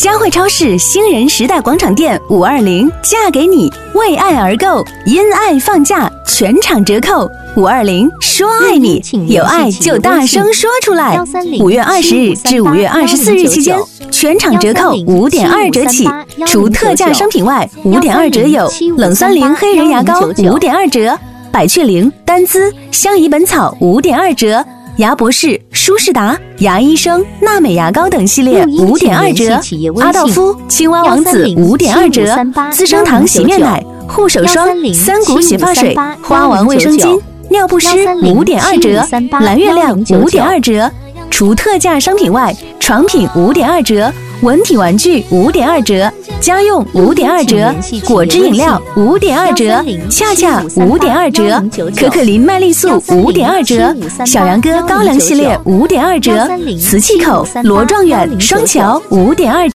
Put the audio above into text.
佳汇超市新人时代广场店520嫁给你，为爱而购，因爱放假，全场折扣。520说爱你，有爱就大声说出来。5月20日至5月24日期间，全场折扣5.2折起，除特价商品外，5.2折有冷酸灵黑人牙膏5.2折，百雀羚、丹姿、香怡本草5.2折。牙博士、舒适达、牙医生、娜美牙膏等系列5.2折，阿道夫、青蛙王子5.2折，资生堂洗面奶、护手霜、三股洗发水、花王卫生巾、尿不湿5.2折，蓝月亮5.2折。除特价商品外，床品5.2折，文体玩具5.2折，家用5.2折，果汁饮料5.2折，恰恰5.2折，可可林麦丽素5.2折，小杨哥高粱系列5.2折，瓷器口、罗状元、双桥5.2折。